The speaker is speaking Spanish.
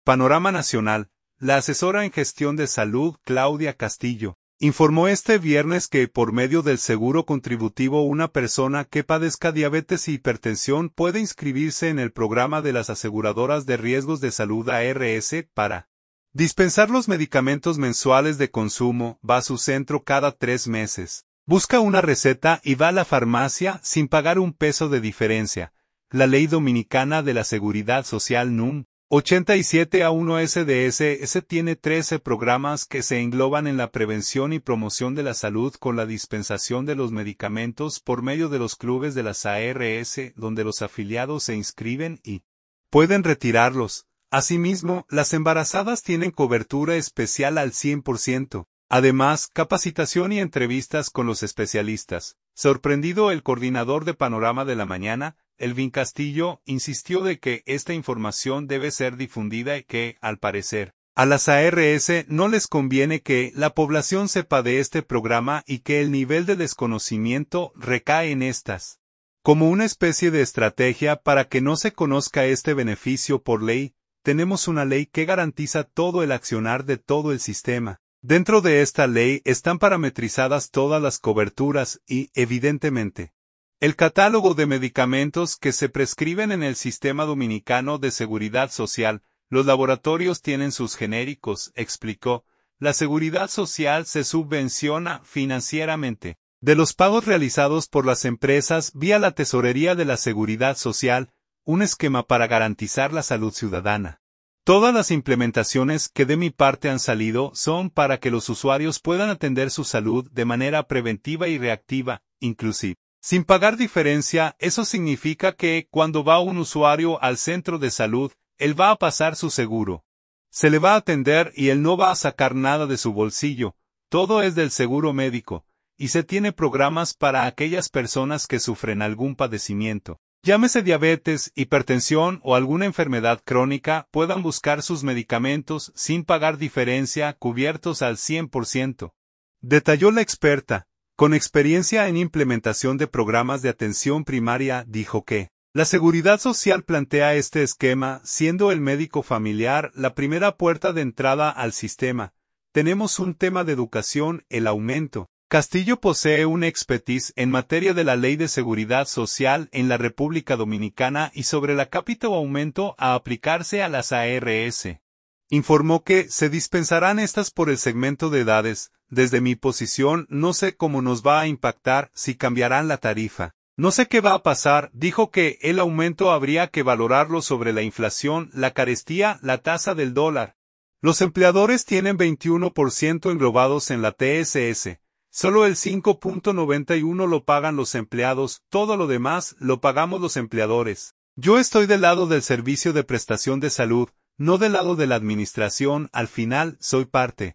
Panorama Nacional. La asesora en gestión de salud, Claudia Castillo, informó este viernes que por medio del seguro contributivo una persona que padezca diabetes y hipertensión puede inscribirse en el programa de las aseguradoras de riesgos de salud ARS para dispensar los medicamentos mensuales de consumo. Va a su centro cada 3 meses. Busca una receta y va a la farmacia sin pagar un peso de diferencia. La Ley Dominicana de la Seguridad Social NUM 87A1 SDS tiene 13 programas que se engloban en la prevención y promoción de la salud con la dispensación de los medicamentos por medio de los clubes de las ARS, donde los afiliados se inscriben y pueden retirarlos. Asimismo, las embarazadas tienen cobertura especial al 100%. Además, capacitación y entrevistas con los especialistas. Sorprendido, el coordinador de Panorama de la Mañana, Elvin Castillo, insistió de que esta información debe ser difundida y que, al parecer, a las ARS no les conviene que la población sepa de este programa y que el nivel de desconocimiento recae en estas. Como una especie de estrategia para que no se conozca este beneficio por ley, tenemos una ley que garantiza todo el accionar de todo el sistema. Dentro de esta ley están parametrizadas todas las coberturas y, evidentemente, el catálogo de medicamentos que se prescriben en el Sistema Dominicano de Seguridad Social. Los laboratorios tienen sus genéricos, explicó. La Seguridad Social se subvenciona financieramente de los pagos realizados por las empresas vía la Tesorería de la Seguridad Social, un esquema para garantizar la salud ciudadana. Todas las implementaciones que de mi parte han salido son para que los usuarios puedan atender su salud de manera preventiva y reactiva, inclusive sin pagar diferencia. Eso significa que, cuando va un usuario al centro de salud, él va a pasar su seguro. Se le va a atender y él no va a sacar nada de su bolsillo, todo es del seguro médico, y se tiene programas para aquellas personas que sufren algún padecimiento, llámese diabetes, hipertensión o alguna enfermedad crónica, puedan buscar sus medicamentos sin pagar diferencia, cubiertos al 100%. Detalló la experta. Con experiencia en implementación de programas de atención primaria, dijo que la Seguridad Social plantea este esquema, siendo el médico familiar la primera puerta de entrada al sistema. Tenemos un tema de educación, el aumento. Castillo posee una expertise en materia de la Ley de Seguridad Social en la República Dominicana y sobre la cápita o aumento a aplicarse a las ARS. Informó que se dispensarán estas por el segmento de edades. Desde mi posición no sé cómo nos va a impactar, si cambiarán la tarifa. No sé qué va a pasar. Dijo que el aumento habría que valorarlo sobre la inflación, la carestía, la tasa del dólar. Los empleadores tienen 21% englobados en la TSS. Solo el 5.91 lo pagan los empleados, todo lo demás lo pagamos los empleadores. Yo estoy del lado del servicio de prestación de salud, no del lado de la administración. Al final, soy parte